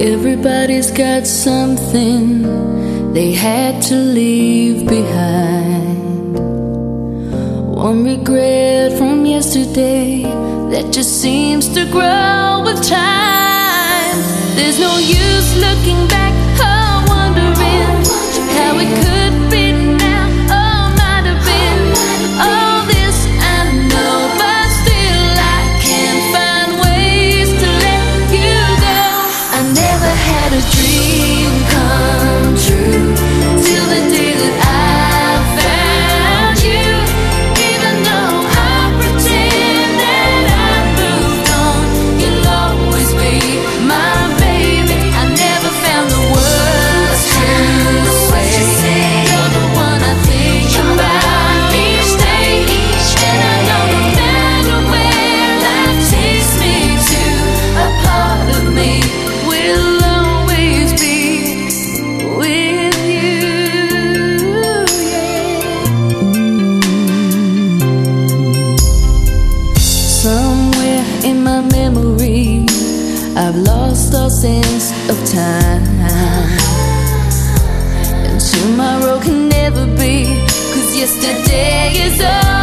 Everybody's got something they had to leave behind. One regret from yesterday that just seems to grow with time. There's no use looking back or wondering how it could be now or might have been. All this I know, but still I can't find ways to let you go. I never had a dream come true till the day that I found you. Even though I pretend that I moved on, you'll always be my baby. I never found the words to say. You're the one I think about each day, and I know no matter where life takes me to, a part of me will always be with you. Somewhere in my memory, I've lost all sense of time, and tomorrow can never be, 'cause yesterday is all